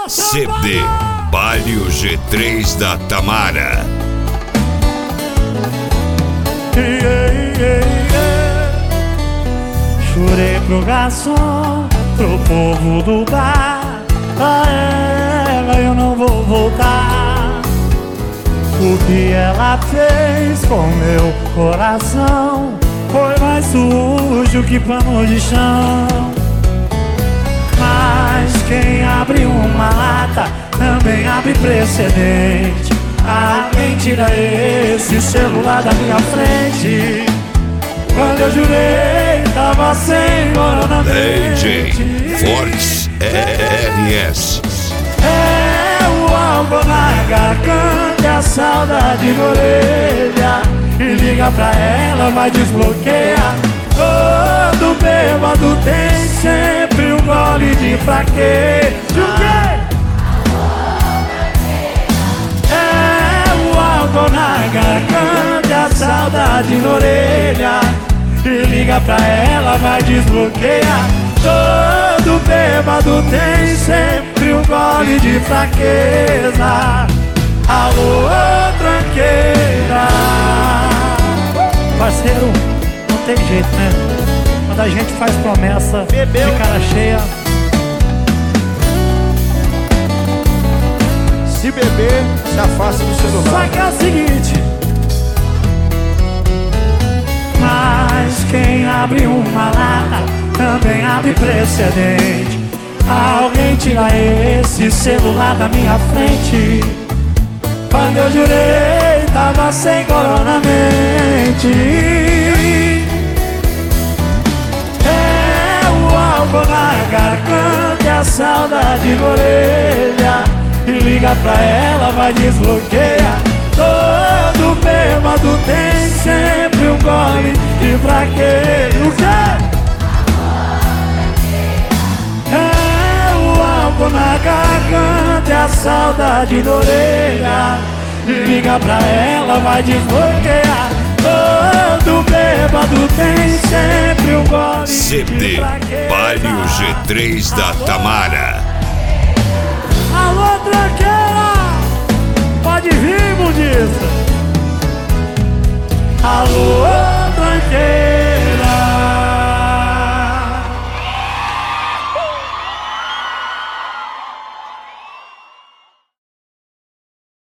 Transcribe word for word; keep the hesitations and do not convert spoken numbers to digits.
C D Palio G três da Tamara. Jurei pro garçom, pro povo do bar, pra ela eu não vou voltar. O que ela fez com meu coração foi mais sujo que pano de chão. Mas quem abre uma lata também abre precedente. Alguém tira esse celular da minha frente. Quando eu jurei, tava sem D J coronavírus. Fortes R S. É o álcool na garganta e a saudade na orelha. E liga pra ela, vai desbloquear. Todo bêbado tem sempre um gole de fraqueza. É o álcool na garganta e a saudade na orelha. E liga pra ela, vai desbloquear. Todo bêbado tem sempre um gole de fraqueza. Alô, tranqueira. Parceiro, não tem jeito, né? Quando a gente faz promessa Bebeu. de cara cheia. Se beber, se afasta do celular. Só que é o seguinte: mas quem abre uma lata também abre precedente. Alguém tira esse celular da minha frente. Quando eu jurei, tava sem coronamente. É o álcool na garganta e a saudade na orelha. E liga pra ela, vai desbloquear. Todo bêbado tem sempre um gole de fraqueza. O quê? É o álcool na garganta e a saudade na orelha. E liga pra ela, vai desbloquear. Todo bêbado tem sempre um gole C de D fraqueza. Palio G três da Tamara. Alô, tranqueira! Pode vir, budista!